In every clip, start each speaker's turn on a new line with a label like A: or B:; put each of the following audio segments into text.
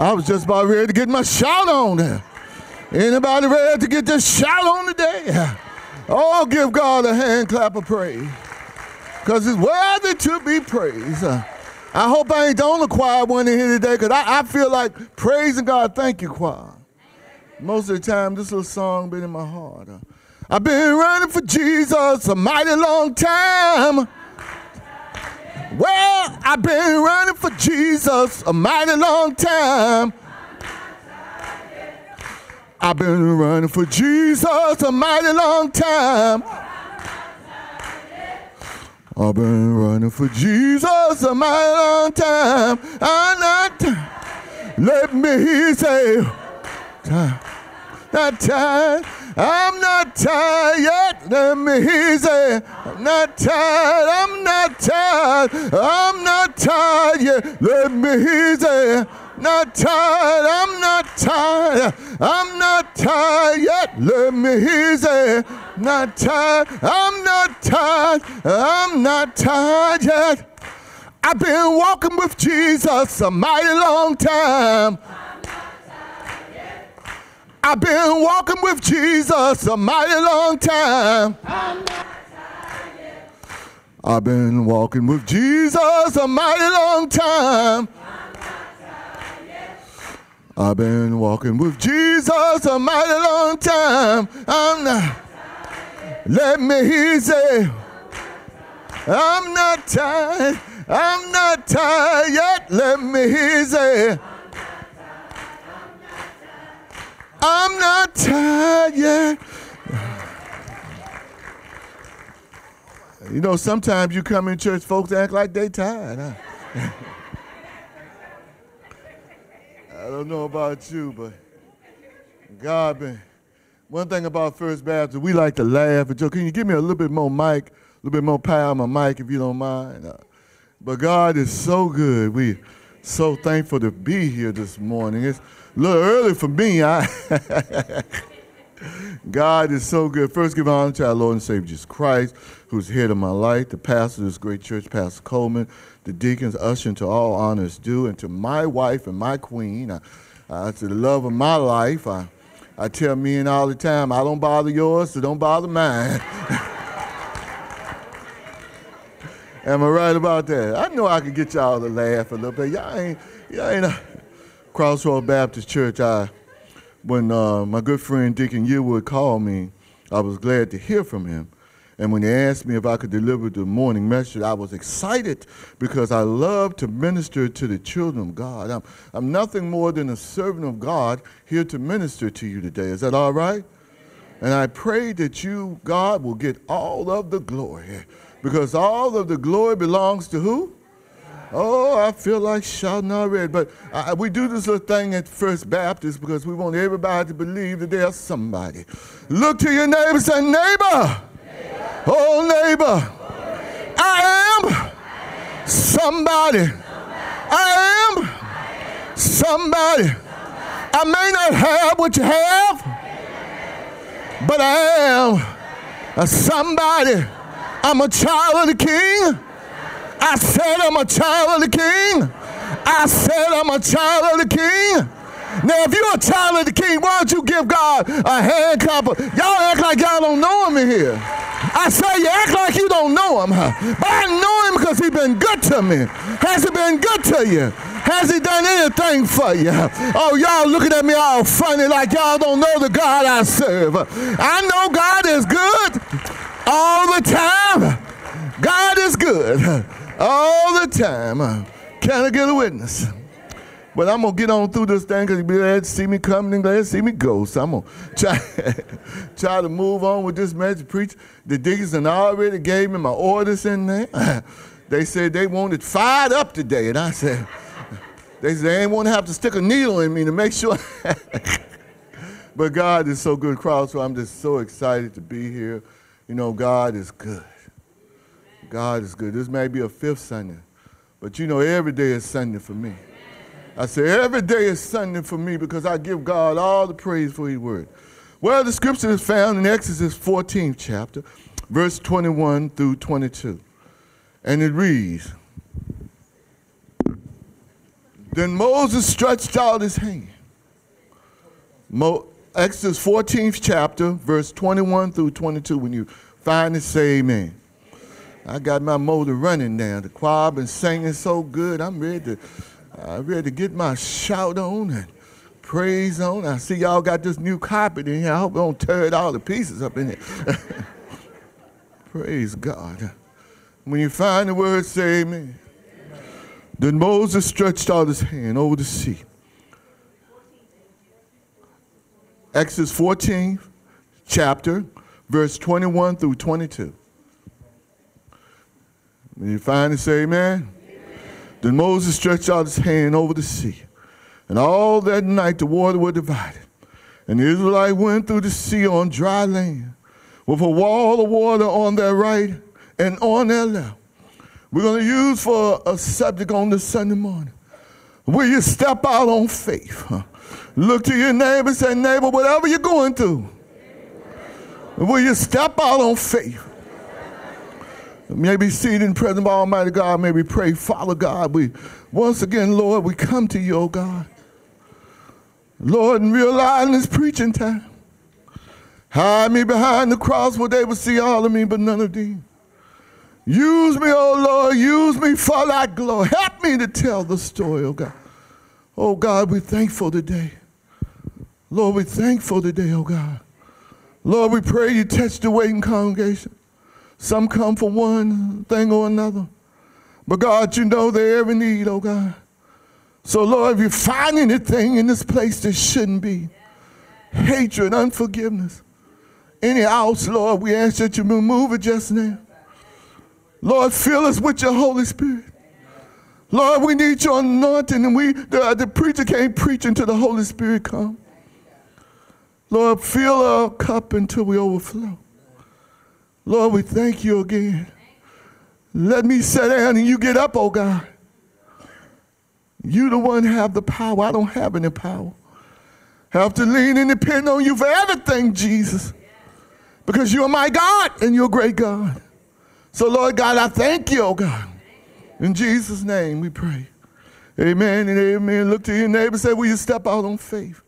A: I was just about ready to get my shout on there. Anybody ready to get this shout on today? Oh, give God a hand clap of praise, because it's worthy to be praised. I hope I ain't the only choir one in here today, because I feel like praising God. Thank you, choir. Most of the time, this little song been in my heart. I've been running for Jesus a mighty long time. Well, I've been running for Jesus a mighty long time. I've been running for Jesus a mighty long time. I've been running for Jesus a mighty long time. I'm not, let me hear you say, not tired. I'm not tired yet. Let me hear you say, I'm not tired. I'm not tired. I'm not tired yet. Let me hear you say, not tired. I'm not tired. I'm not tired yet. Let me hear you say, not tired. I'm not tired. I'm not tired yet. I've been walking with Jesus a mighty long time. I've been walking with Jesus a mighty long time. I've been walking with Jesus a mighty long time. I've been walking with Jesus a mighty long time. I'm not. Let me hear you say, I'm not tired. I'm not tired yet. Let me hear you say, I'm not tired yet. You know, sometimes you come in church, folks act like they tired. Huh? I don't know about you, but God been. One thing about First Baptist, we like to laugh and joke. Can you give me a little bit more mic, a little bit more power on my mic if you don't mind? But God is so good. We so thankful to be here this morning. It's a little early for me. God is so good. First, give honor to our Lord and Savior Jesus Christ, who's the head of my life, the pastor of this great church, Pastor Coleman, the deacons, ushering to all honors due, and to my wife and my queen, to the love of my life. I tell me and all the time, I don't bother yours, so don't bother mine. Am I right about that? I know I can get y'all to laugh a little bit. Y'all ain't a Crossroad Baptist Church. When my good friend Deacon Yearwood called me, I was glad to hear from him. And when he asked me if I could deliver the morning message, I was excited because I love to minister to the children of God. I'm nothing more than a servant of God here to minister to you today. Is that all right? And I pray that you, God, will get all of the glory, because all of the glory belongs to who? Oh, I feel like shouting already. But we do this little thing at First Baptist because we want everybody to believe that there's somebody. Look to your neighbor and say, neighbor. Oh, neighbor. I am somebody. I am somebody. I may not have what you have, but I am a somebody. I'm a child of the King. I said I'm a child of the King. I said I'm a child of the King. Now, if you're a child of the King, why don't you give God a hand clap? Y'all act like y'all don't know him in here. I say you act like you don't know him, but I know him because he's been good to me. Has he been good to you? Has he done anything for you? Oh, y'all looking at me all funny like y'all don't know the God I serve. I know God is good all the time. God is good all the time. Can I get a witness? But I'm going to get on through this thing because you'll be glad to see me coming and glad to see me go. So I'm going to try to move on with this message. Preach. The deacons already gave me my orders in there. They said they wanted fired up today. And I said, they ain't want to have to stick a needle in me to make sure. But God is so good, crowd, so I'm just so excited to be here. You know, God is good. God is good. This may be a fifth Sunday, but you know, every day is Sunday for me. I say every day is Sunday for me because I give God all the praise for his word. Well, the scripture is found in Exodus 14th chapter, verse 21 through 22. And it reads, Then Moses stretched out his hand. Exodus 14th chapter, verse 21 through 22. When you find it, say amen. I got my motor running now. The choir been singing so good. I'm ready to get my shout on and praise on. I see y'all got this new carpet in here. I hope I don't tear it all to pieces up in here. Praise God. When you find the word, say amen. Then Moses stretched out his hand over the sea. Exodus 14th chapter, verse 21 through 22. When you find it, say amen. Then Moses stretched out his hand over the sea, and all that night the water was divided. And the Israelites went through the sea on dry land, with a wall of water on their right and on their left. We're going to use for a subject on this Sunday morning. Will you step out on faith? Look to your neighbor and say, neighbor, whatever you're going through, will you step out on faith? Maybe seated in the presence of Almighty God, maybe pray, Father God, once again, Lord, we come to you, oh God. Lord, and realizing this preaching time, hide me behind the cross where they will see all of me, but none of thee. Use me, oh Lord, use me for thy glory. Help me to tell the story, oh God. Oh God, we're thankful today. Lord, we're thankful today, oh God. Lord, we pray you touch the waiting congregation. Some come for one thing or another. But God, you know their every need, oh God. So Lord, if you find anything in this place that shouldn't be, hatred, unforgiveness, any ounce, Lord, we ask that you remove it just now. Lord, fill us with your Holy Spirit. Lord, we need your anointing, and the preacher can't preach until the Holy Spirit comes. Lord, fill our cup until we overflow. Lord, we thank you again. Let me sit down and you get up, oh God. You the one have the power. I don't have any power. Have to lean and depend on you for everything, Jesus. Because you are my God and you're a great God. So, Lord God, I thank you, oh God. In Jesus' name we pray. Amen and amen. Look to your neighbor and say, will you step out on faith?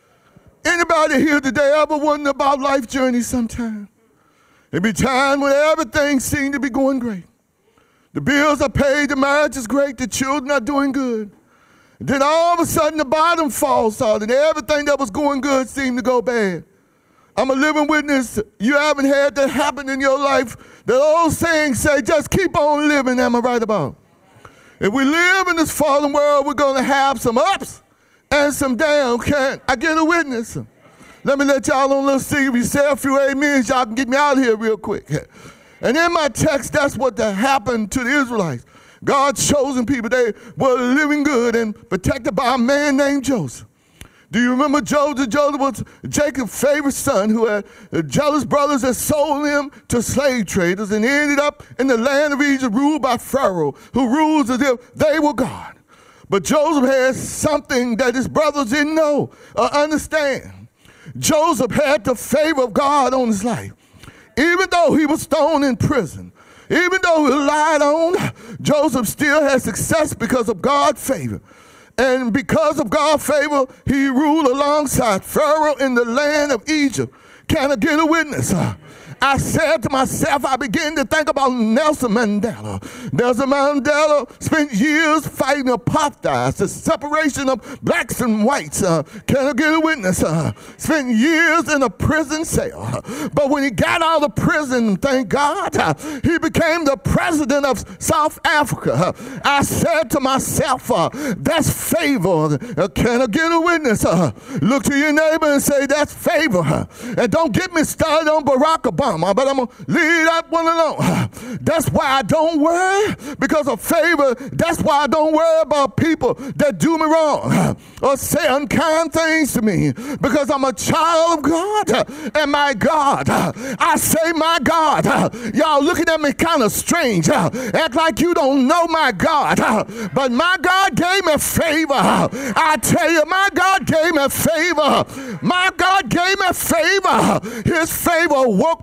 A: Anybody here today ever wondering about life journey sometime? There be time when everything seemed to be going great. The bills are paid, the marriage is great, the children are doing good. And then all of a sudden the bottom falls out and everything that was going good seemed to go bad. I'm a living witness. You haven't had that happen in your life. The old saying say, just keep on living. Am I right about? If we live in this fallen world, we're going to have some ups and some downs. Can I get a witness? Let me let y'all on a little secret. You say a few amens, y'all can get me out of here real quick. And in my text, that's what happened to the Israelites. God's chosen people, they were living good and protected by a man named Joseph. Do you remember Joseph? Joseph was Jacob's favorite son who had jealous brothers that sold him to slave traders and ended up in the land of Egypt ruled by Pharaoh, who rules as if they were God. But Joseph had something that his brothers didn't know or understand. Joseph had the favor of God on his life. Even though he was thrown in prison, even though he lied on, Joseph still had success because of God's favor. And because of God's favor, he ruled alongside Pharaoh in the land of Egypt. Can I get a witness? I said to myself, I began to think about Nelson Mandela. Nelson Mandela spent years fighting apartheid, the separation of blacks and whites. Can I get a witness? Spent years in a prison cell. But when he got out of prison, thank God, he became the president of South Africa. I said to myself, that's favor. Can I get a witness? Look to your neighbor and say, that's favor. And don't get me started on Barack Obama. But I'm going to leave that one alone. That's why I don't worry because of favor. That's why I don't worry about people that do me wrong or say unkind things to me because I'm a child of God and my God. I say my God. Y'all looking at me kind of strange. Act like you don't know my God. But my God gave me favor. I tell you, my God gave me favor. My God gave me favor. His favor woke me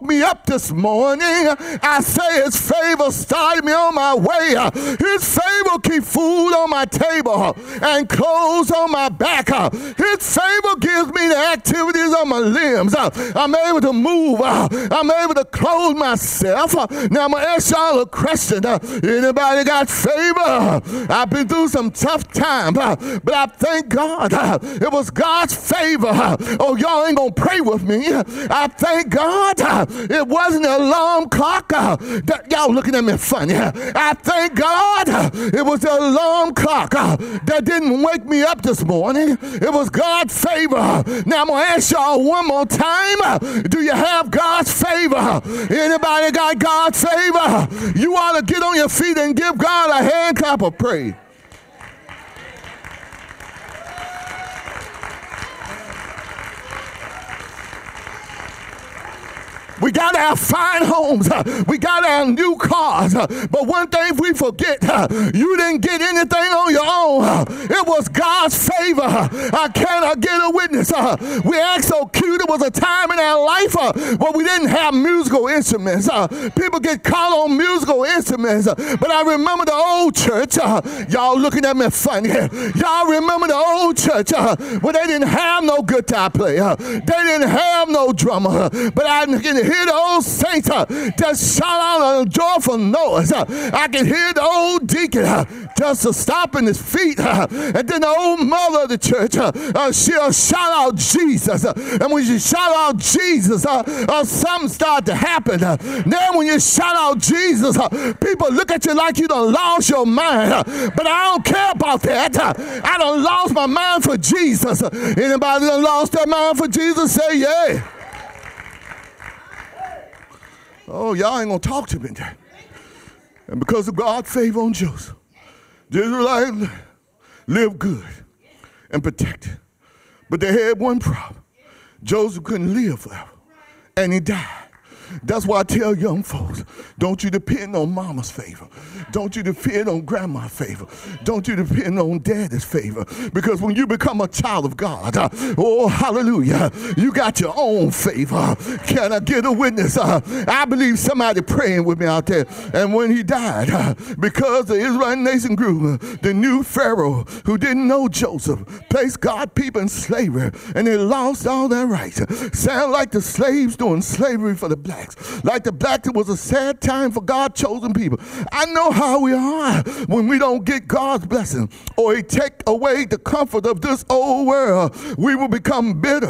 A: me up this morning. I say his favor started me on my way. His favor keep food on my table and clothes on my back. His favor gives me the activities on my limbs. I'm able to move. I'm able to clothe myself. Now I'm going to ask y'all a question. Anybody got favor? I've been through some tough times, but I thank God it was God's favor. Oh, y'all ain't going to pray with me. I thank God it wasn't an alarm clock. Y'all looking at me funny. I thank God it was the alarm clock that didn't wake me up this morning. It was God's favor. Now I'm going to ask y'all one more time. Do you have God's favor? Anybody got God's favor? You ought to get on your feet and give God a hand clap of praise. We got our fine homes. We got our new cars. But one thing we forget, you didn't get anything on your own. It was God's favor. Can I get a witness? We act so cute. It was a time in our life where we didn't have musical instruments. People get caught on musical instruments. But I remember the old church. Y'all looking at me funny. Y'all remember the old church where they didn't have no guitar player. They didn't have no drummer. But I can hear the old saints just shout out a joyful noise. I can hear the old deacon just stomping his feet. And then the old mother of the church, she'll shout out Jesus. And when you shout out Jesus, something starts to happen. Then when you shout out Jesus, people look at you like you done lost your mind. But I don't care about that. I done lost my mind for Jesus. Anybody done lost their mind for Jesus? Say yeah. Oh, y'all ain't going to talk to me today. And because of God's favor on Joseph, the Israelites lived good and protected. But they had one problem. Joseph couldn't live forever, and he died. That's why I tell young folks, don't you depend on mama's favor. Don't you depend on grandma's favor. Don't you depend on daddy's favor. Because when you become a child of God, oh, hallelujah, you got your own favor. Can I get a witness? I believe somebody praying with me out there. And when he died, because the Israelite nation grew, the new Pharaoh who didn't know Joseph placed God's people in slavery, and they lost all their rights. Sound like the slaves doing slavery for the blacks. Like the blacks, it was a sad time for God's chosen people. I know how we are when we don't get God's blessing, or he take away the comfort of this old world. We will become bitter.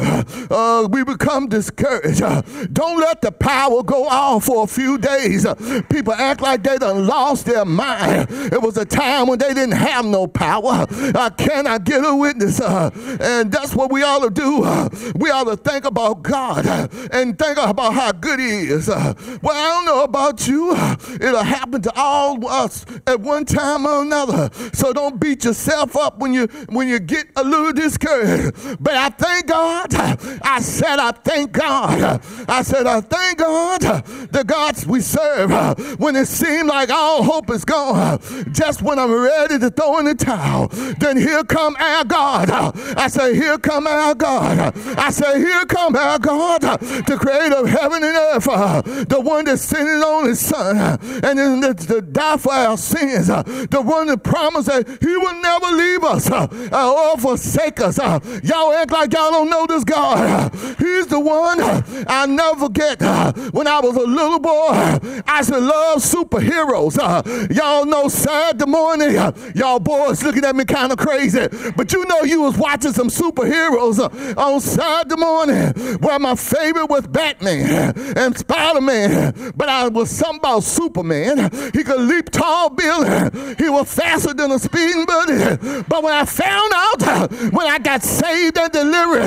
A: We become discouraged. Don't let the power go off for a few days. People act like they done lost their mind. It was a time when they didn't have no power. Can I get a witness? And that's what we ought to do. We ought to think about God and think about how good he is. Well, I don't know about you. It'll happen to all of us at one time or another. So don't beat yourself up when you get a little discouraged. But I thank God. I said I thank God. I said I thank God, the God we serve. When it seemed like all hope is gone, just when I'm ready to throw in the towel, then here come our God. I say, here come our God. I say, here come our God, the creator of heaven and earth. The one that's sending on his son and then to die for our sins, the one that promised that he will never leave us or forsake us. Y'all act like y'all don't know this God. He's the one I'll never forget. When I was a little boy, I used to love superheroes. Y'all know Saturday morning, y'all boys looking at me kind of crazy, but you know you was watching some superheroes on Saturday morning. Well, my favorite was Batman and Spider-Man, but I was something about Superman. He could leap tall buildings. He was faster than a speeding bullet. But when I found out, when I got saved and delivered,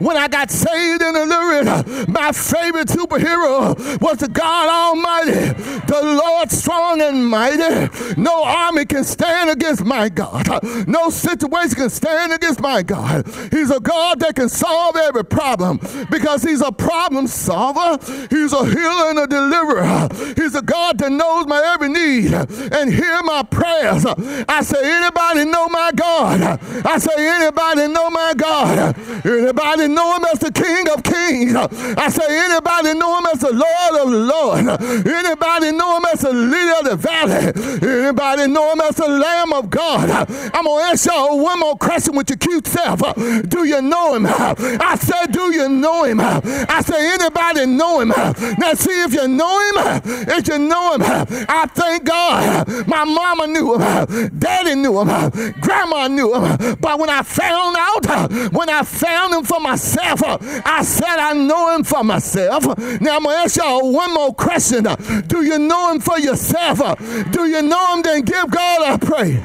A: my favorite superhero was the God Almighty, the Lord strong and mighty. No army can stand against my God. No situation can stand against my God. He's a God that can solve every problem because he's a problem solver. He's He's a healer and a deliverer. He's a God that knows my every need and hear my prayers. I say, anybody know my God? I say, anybody know my God? Anybody know him as the King of Kings? I say, anybody know him as the Lord of Lords? Anybody know him as the Lily of the Valley? Anybody know him as the Lamb of God? I'm going to ask y'all one more question with your cute self. Do you know him? I said, do you know him? I say, anybody know him? Now see if you know him. If you know him, I thank God. My mama knew him. Daddy knew him. Grandma knew him. But when I found out, when I found him for myself, I said I know him for myself. Now I'm going to ask y'all one more question. Do you know him for yourself? Do you know him? Then give God a praise.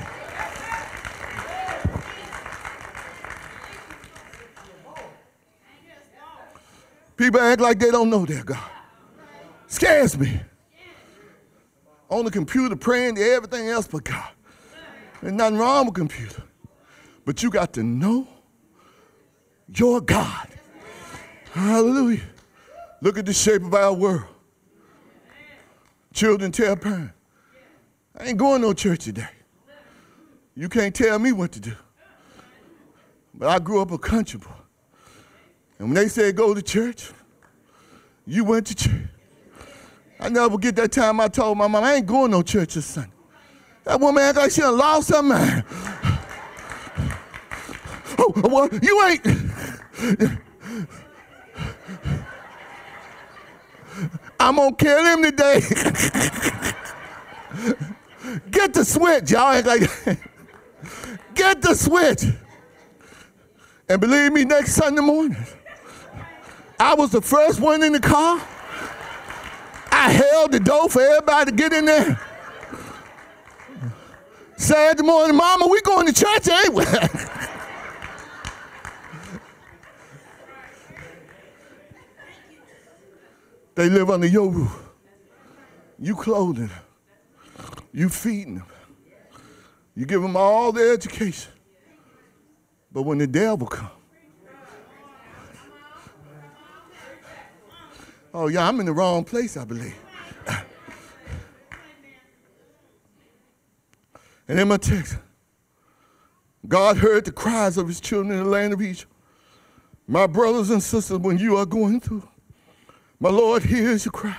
A: People act like they don't know their God. Scares me. On the computer praying to everything else but God. There's nothing wrong with computer. But you got to know your God. Hallelujah. Look at the shape of our world. Children tell parents, I ain't going to no church today. You can't tell me what to do. But I grew up a country boy. And when they said go to church, you went to church. I never forget that time I told my mom, I ain't going to no church this Sunday. That woman act like she done lost her mind. Oh, well, you ain't. I'm going to kill him today. Get the switch, y'all act like that. Get the switch. And believe me, next Sunday morning, I was the first one in the car. I held the door for everybody to get in there. Saturday morning, Mama, we going to church, ain't we? They live under your roof. You clothing them. You feeding them. You give them all their education. But when the devil comes, oh yeah, I'm in the wrong place, I believe. And in my text, God heard the cries of his children in the land of Egypt. My brothers and sisters, when you are going through, my Lord hears your cry.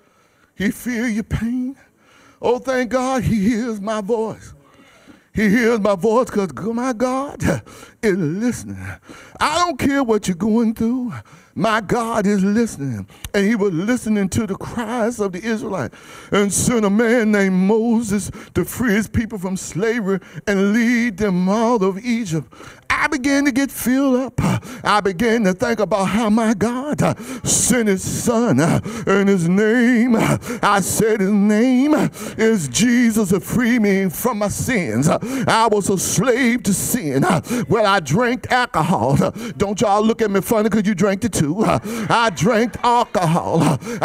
A: He feels your pain. Oh, thank God he hears my voice. He hears my voice because my God is listening. I don't care what you're going through. My God is listening. And he was listening to the cries of the Israelites and sent a man named Moses to free his people from slavery and lead them out of Egypt. I began to get filled up. I began to think about how my God sent his son and his name. I said his name is Jesus to free me from my sins. I was a slave to sin. Well, I drank alcohol. Don't y'all look at me funny because you drank it too. I drank alcohol.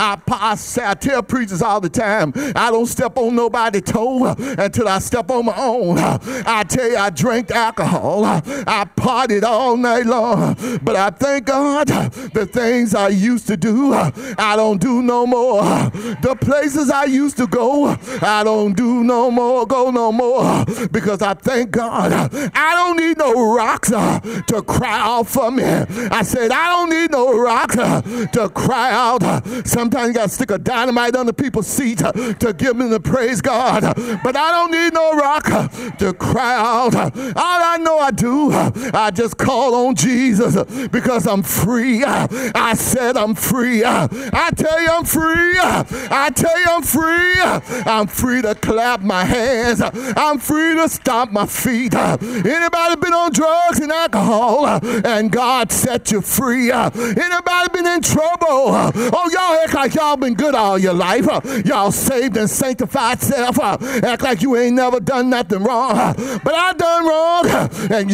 A: I tell preachers all the time, I don't step on nobody's toe until I step on my own. I tell you, I drank alcohol. I partied all night long. But I thank God the things I used to do, I don't do no more. The places I used to go, I don't do no more, go no more. Because I thank God I don't need no rocks to cry out for me. I said, I don't need no rocks to cry out. Sometimes you got to stick a dynamite under people's seat to give them the praise God. But I don't need no rock to cry out. All I know I do, I just call on Jesus because I'm free. I said I'm free. I tell you I'm free. I tell you I'm free. I'm free to clap my hands. I'm free to stomp my feet. Anybody been on drugs and alcohol and God set you free? Anybody been in trouble? Oh, y'all act like y'all been good all your life. Y'all saved and sanctified self. Act like you ain't never done nothing wrong. But I done wrong and you done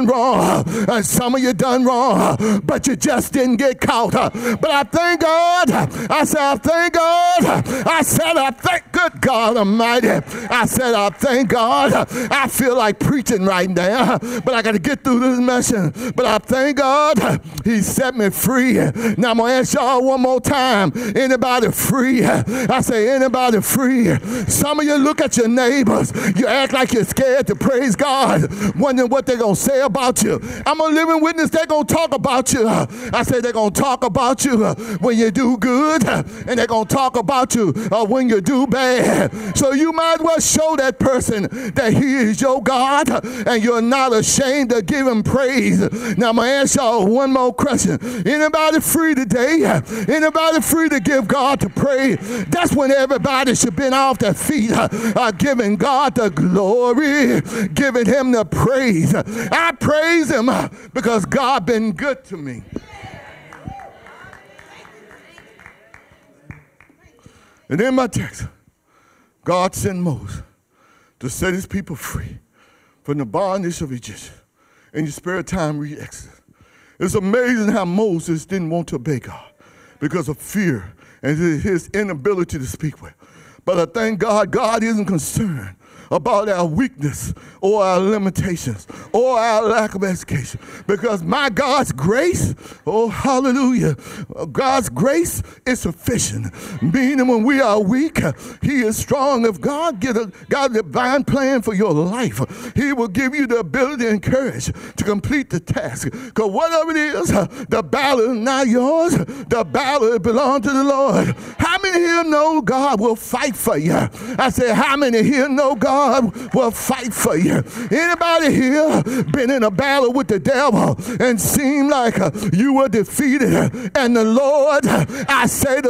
A: done wrong. And some of you done wrong, but you just didn't get caught. But I thank God. I said, I thank God. I said, I thank good God Almighty. I said, I thank God. I feel like preaching right now, but I got to get through this message. But I thank God. He set me free. Now I'm going to ask y'all one more time. Anybody free? I say, anybody free? Some of you look at your neighbors. You act like you're scared to praise God, wondering what they're going to say about you. I'm a living witness. They're going to talk about you. I say they're going to talk about you when you do good, and they're going to talk about you when you do bad. So you might as well show that person that he is your God, and you're not ashamed to give him praise. Now I'm going to ask y'all one more question. Anybody free today? Anybody free to give God the praise? That's when everybody should be off their feet, giving God the glory, giving him the praise. I praise him because God been good to me. And in my text, God sent Moses to set his people free from the bondage of Egypt. In your spare time, read Exodus. It's amazing how Moses didn't want to obey God because of fear and his inability to speak well. But I thank God, God isn't concerned about our weakness or our limitations or our lack of education. Because my God's grace, oh hallelujah, God's grace is sufficient. Meaning when we are weak, he is strong. If God got a divine plan for your life, he will give you the ability and courage to complete the task. Because whatever it is, the battle is not yours. The battle belongs to the Lord. How many here know God will fight for you? I said, how many here know God will fight for you? Anybody here been in a battle with the devil and seemed like you were defeated? And the Lord, I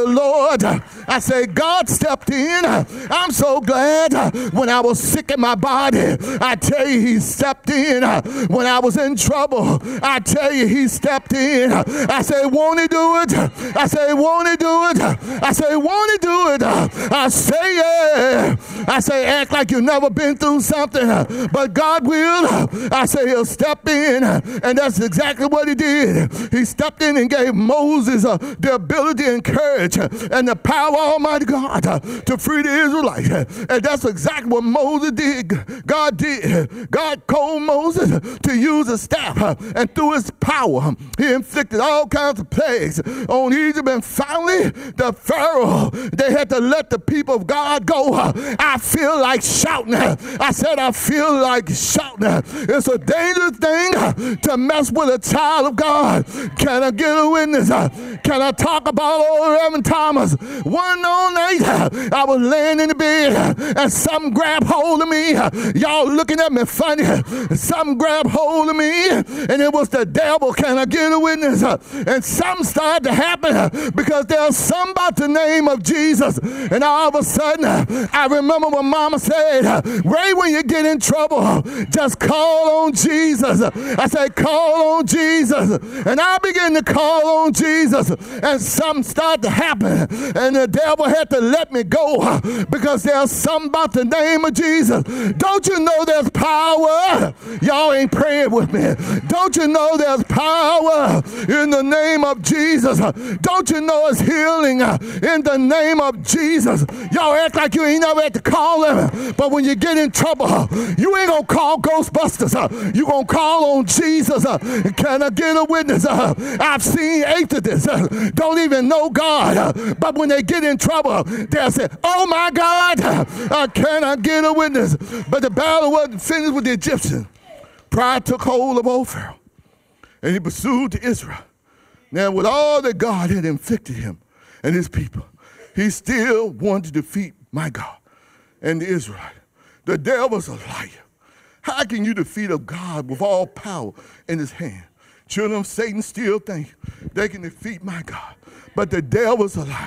A: say God stepped in. I'm so glad when I was sick in my body. I tell you, he stepped in. When I was in trouble, I tell you, he stepped in. I say, won't he do it? I say, won't he do it? I say, won't he do it? I say, yeah. I say, act like you've never been through something, but God will. I say he'll step in, and that's exactly what he did. He stepped in and gave Moses the ability and courage and the power of Almighty God to free the Israelites. And that's exactly what Moses did. God did. God called Moses to use a staff, and through his power, he inflicted all kinds of plagues on Egypt. And finally, the Pharaoh, they had to let the people of God go. I feel like shouting. I said, I feel like shouting. It's a dangerous thing to mess with a child of God. Can I get a witness? Can I talk about old Reverend Thomas? One night, I was laying in the bed, and some grabbed hold of me. Y'all looking at me funny. Some grabbed hold of me, and it was the devil. Can I get a witness? And something started to happen because there's some about the name of Jesus. And all of a sudden, I remember when Mama said, right when you get in trouble, just call on Jesus. I said, call on Jesus. And I began to call on Jesus, and something started to happen. And the devil had to let me go because there's something about the name of Jesus. Don't you know there's power? Y'all ain't praying with me. Don't you know there's power in the name of Jesus? Don't you know it's healing in the name of Jesus? Y'all act like you ain't never had to call him, but when you get in trouble, you ain't gonna call Ghostbusters. You gonna call on Jesus. Can I get a witness? I've seen atheists don't even know God, but when they get in trouble, they'll say, oh my God, can I get a witness? But the battle wasn't finished with the Egyptians. Pride took hold of old Pharaoh, and he pursued to Israel. Now, with all that God had inflicted him and his people, he still wanted to defeat my God and the Israelites. The devil's a liar. How can you defeat a God with all power in his hand? Children of Satan still think they can defeat my God. But the devil's a liar.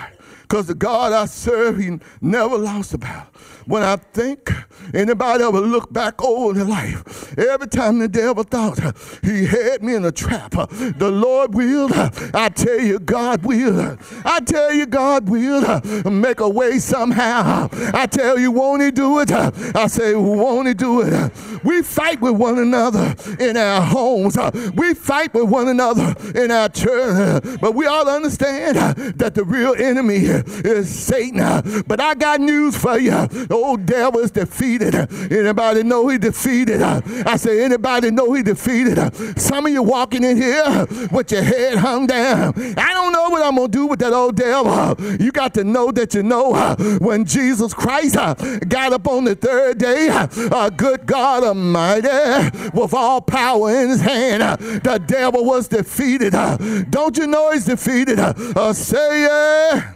A: because the God I serve, he never lost a battle. When I think anybody ever look back over their life, every time the devil thought he had me in a trap, the Lord will, I tell you, God will. I tell you, God will make a way somehow. I tell you, won't he do it? I say, won't he do it? We fight with one another in our homes. We fight with one another in our church. But we all understand that the real enemy is Satan. But I got news for you. The old devil is defeated. Anybody know he defeated? I say, anybody know he defeated? Some of you walking in here with your head hung down. I don't know what I'm going to do with that old devil. You got to know that you know when Jesus Christ got up on the third day, good God Almighty, with all power in his hand, the devil was defeated. Don't you know he's defeated? Say yeah.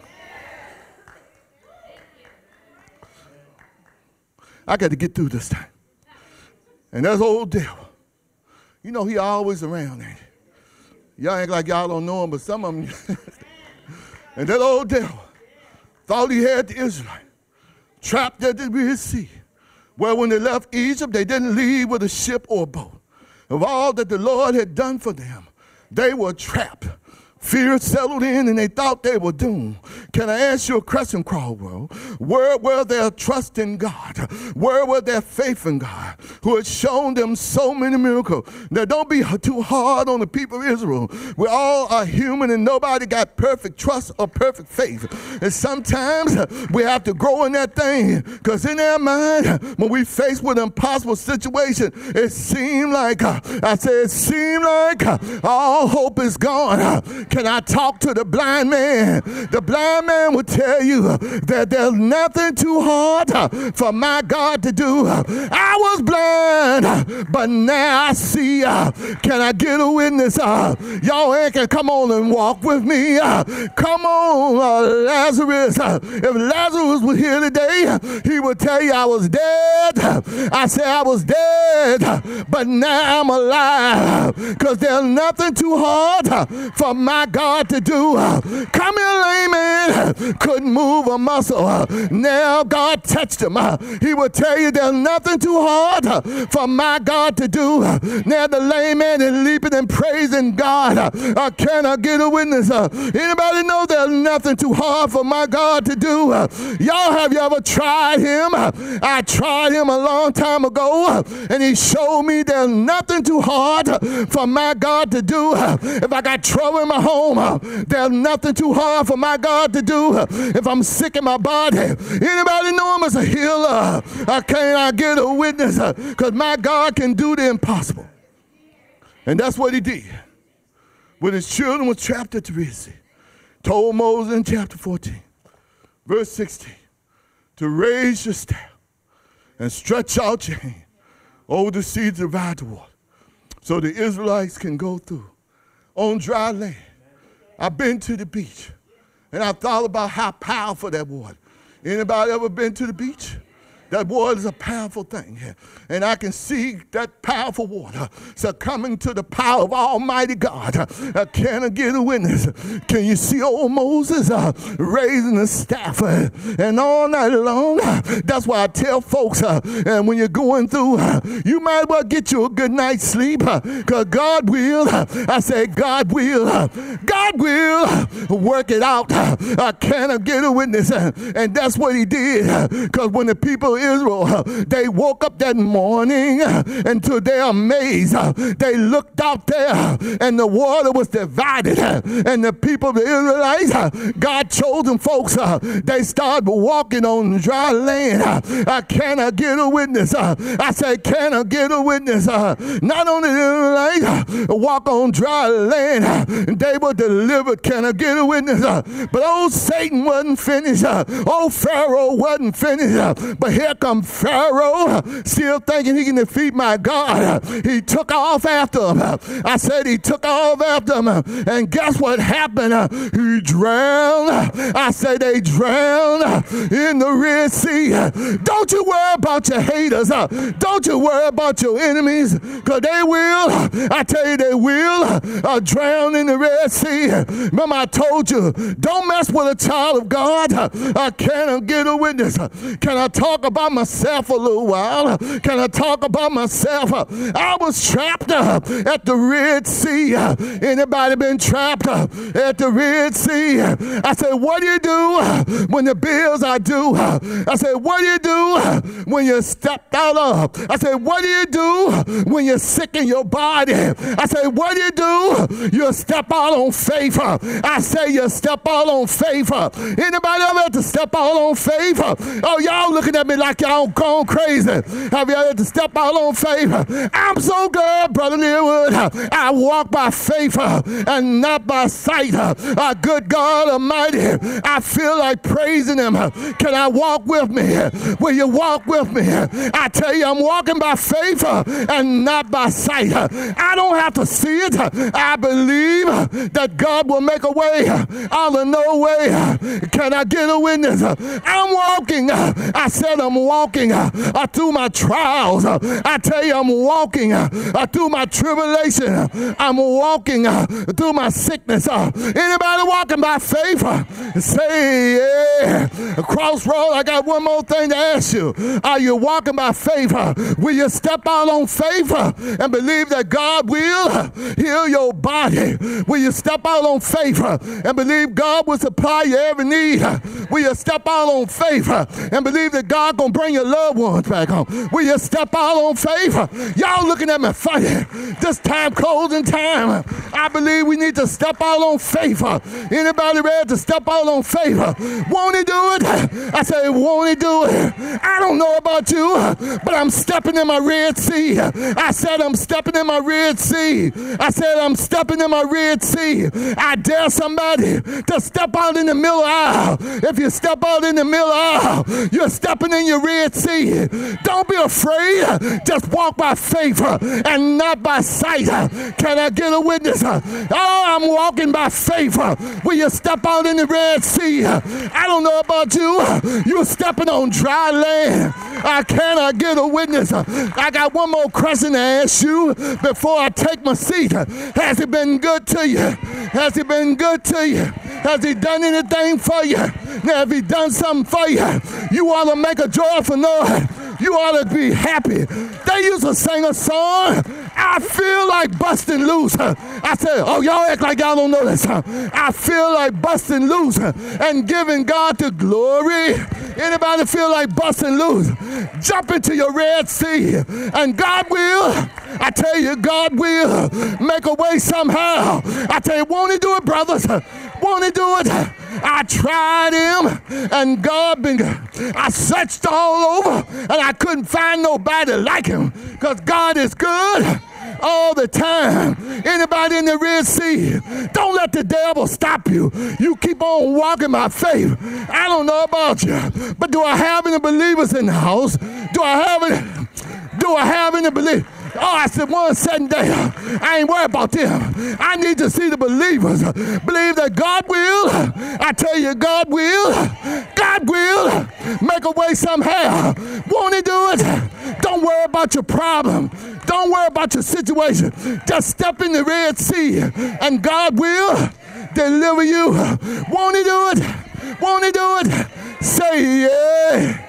A: I got to get through this time. And that's old devil. You know he always around, ain't he? Y'all act like y'all don't know him, but some of them. And that old devil thought he had the Israelites trapped at the Red Sea, where when they left Egypt, they didn't leave with a ship or a boat. Of all that the Lord had done for them, they were trapped. Fear settled in and they thought they were doomed. Can I ask you a question, Caldwell? Where were their trust in God? Where were their faith in God, who had shown them so many miracles? Now, don't be too hard on the people of Israel. We all are human and nobody got perfect trust or perfect faith. And sometimes we have to grow in that thing, because in our mind, when we face with an impossible situation, it seemed like, all hope is gone. Can I talk to the blind man? The blind man will tell you that there's nothing too hard for my God to do. I was blind, but now I see. Can I get a witness? Y'all ain't can come on and walk with me. Come on, Lazarus. If Lazarus was here today, he would tell you I was dead. I said I was dead, but now I'm alive, because there's nothing too hard for my God to do. Come here, layman, couldn't move a muscle. Now God touched him. He will tell you there's nothing too hard for my God to do. Now the layman is leaping and praising God. Can I get a witness? Anybody know there's nothing too hard for my God to do? Y'all, have you ever tried him? I tried him a long time ago, and he showed me there's nothing too hard for my God to do. If I got trouble in my home, there's nothing too hard for my God to do. If I'm sick in my body, anybody know him as a healer? Can I get a witness? Because my God can do the impossible. And that's what he did. When his children were trapped at the Red Sea, told Moses in chapter 14, verse 16, to raise your staff and stretch out your hand over the sea to divide the water, so the Israelites can go through on dry land. I've been to the beach, and I thought about how powerful that water. Anybody ever been to the beach? That water is a powerful thing. And I can see that powerful water succumbing to the power of Almighty God. Can I get a witness? Can you see old Moses raising the staff? And all night long, that's why I tell folks, and when you're going through, you might as well get you a good night's sleep, because God will, I say God will work it out. Can I get a witness? And that's what he did, because when the people of Israel, they woke up that morning, and to their amaze, they looked out there and the water was divided, and the people of the Israelites, God chosen folks, they started walking on dry land. Can I get a witness? I say, can I get a witness? Not only the Israelites walk on dry land, they were delivered. Can I get a witness? But old Satan wasn't finished. Old Pharaoh wasn't finished. But here Here comes Pharaoh, still thinking he can defeat my God. He took off after him. I said he took off after him. And guess what happened? He drowned. I said they drowned in the Red Sea. Don't you worry about your haters. Don't you worry about your enemies, because they will, I tell you, they will drown in the Red Sea. Remember I told you, don't mess with a child of God. Can I get a witness? Can I talk about myself a little while? Can I talk about myself? I was trapped at the Red Sea. Anybody been trapped at the Red Sea? I said, what do you do when the bills are due? I said, what do you do when you stepped out of? I said, what do you do when you're sick in your body? I said, what do you do? You step out on faith. I say you step out on faith. Anybody ever had to step out on faith? Oh, y'all looking at me like y'all gone crazy. Have you had to step out on faith? I'm so glad, Brother Learwood. I walk by faith and not by sight. Good God Almighty, I feel like praising him. Can I walk with me? Will you walk with me? I tell you, I'm walking by faith and not by sight. I don't have to see it. I believe that God will make a way out of no way. Can I get a witness? I'm walking. I said I'm walking through my trials. I tell you, I'm walking through my tribulation. I'm walking through my sickness. Anybody walking by faith? Say yeah. Crossroad, I got one more thing to ask you. Are you walking by faith? Will you step out on faith and believe that God will heal your body? Will you step out on faith and believe God will supply your every need? Will you step out on faith and believe that God gonna bring your loved ones back home? Will you step out on faith? Y'all looking at me funny. This time, closing time. I believe we need to step out on faith. Anybody ready to step out on faith? Won't he do it? I say, won't he do it? I don't know about you, but I'm stepping in my Red Sea. I said I'm stepping in my Red Sea. I said I'm stepping in my Red Sea. I dare somebody to step out in the middle aisle. If you step out in the middle aisle, you're stepping in your Red Sea. Don't be afraid. Just walk by faith and not by sight. Can I get a witness? Oh, I'm walking by faith. Will you step out in the Red Sea? I don't know about you. You're stepping on dry land. Can I get a witness? I got one more question to ask you before I take my seat. Has he been good to you? Has he been good to you? Has he done anything for you? Now, if he done something for you, you ought to make a joyful noise. You ought to be happy. They used to sing a song, I feel like busting loose. I said, oh, y'all act like y'all don't know this. I feel like busting loose and giving God the glory. Anybody feel like busting loose? Jump into your Red Sea, and God will, I tell you, God will make a way somehow. I tell you, won't he do it, brothers? Won't he do it? I tried him, and I searched all over, and I couldn't find nobody like him, because God is good all the time. Anybody in the Red Sea, don't let the devil stop you. You keep on walking by faith. I don't know about you, but do I have any believers in the house? Do I have any believers? Oh, I said, one second there. I ain't worried about them. I need to see the believers believe that God will. I tell you, God will make a way somehow. Won't he do it? Don't worry about your problem. Don't worry about your situation. Just step in the Red Sea, and God will deliver you. Won't he do it? Won't he do it? Say yeah.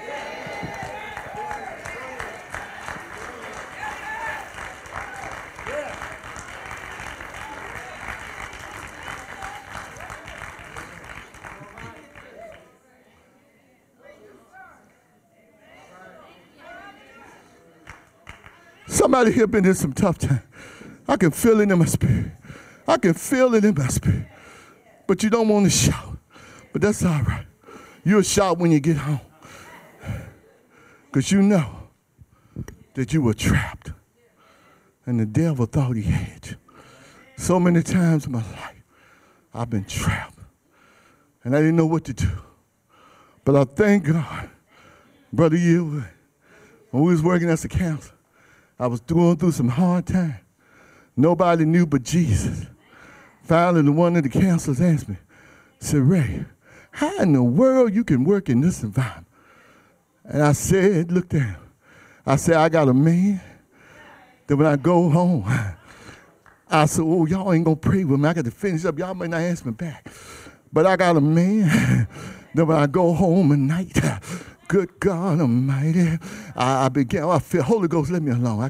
A: Somebody here been in some tough time. I can feel it in my spirit. I can feel it in my spirit. But you don't want to shout. But that's all right. You'll shout when you get home. Because you know that you were trapped. And the devil thought he had you. So many times in my life, I've been trapped. And I didn't know what to do. But I thank God Brother Yearwood, when we was working as a counselor, I was going through some hard time. Nobody knew but Jesus. Finally, one of the counselors asked me, said, Ray, how in the world you can work in this environment? And I said, looked at him. I said, I got a man that when I go home, I said, oh, y'all ain't going to pray with me. I got to finish up. Y'all may not ask me back. But I got a man that when I go home at night, good God Almighty, I feel, Holy Ghost, let me alone.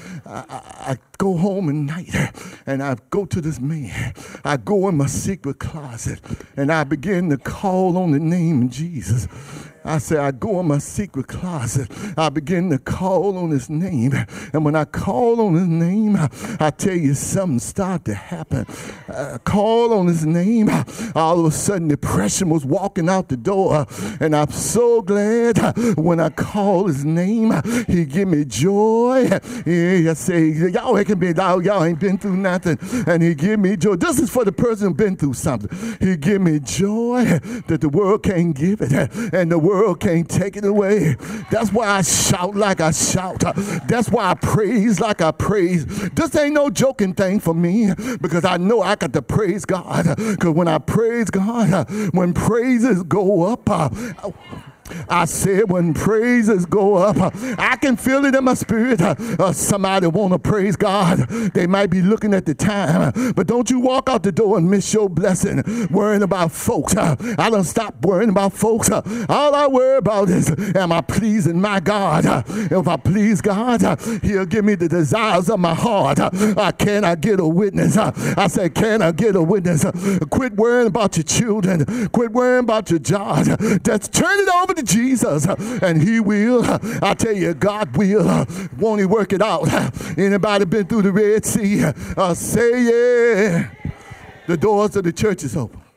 A: I go home at night and I go to this man. I go in my secret closet and I begin to call on the name of Jesus. I say, I go in my secret closet. I begin to call on his name. And when I call on his name, I tell you something start to happen. Call on his name. All of a sudden, depression was walking out the door. And I'm so glad when I call his name, he give me joy. I say, y'all ain't been through nothing. And he give me joy. This is for the person who been through something. He give me joy that the world can't give it. And the world can't take it away. That's why I shout like I shout. That's why I praise like I praise. This ain't no joking thing for me because I know I got to praise God. Because when I praise God, when praises go up, I said when praises go up, I can feel it in my spirit. Somebody want to praise God. They might be looking at the time, but don't you walk out the door and miss your blessing worrying about folks. I done stopped worrying about folks. All I worry about is, am I pleasing my God? If I please God, he'll give me the desires of my heart. Can I get a witness? I said, can I get a witness? Quit worrying about your children. Quit worrying about your job. Just turn it over to Jesus, and he will. I tell you, God will. Won't he work it out? Anybody been through the Red Sea? Say yeah. The doors of the church is open.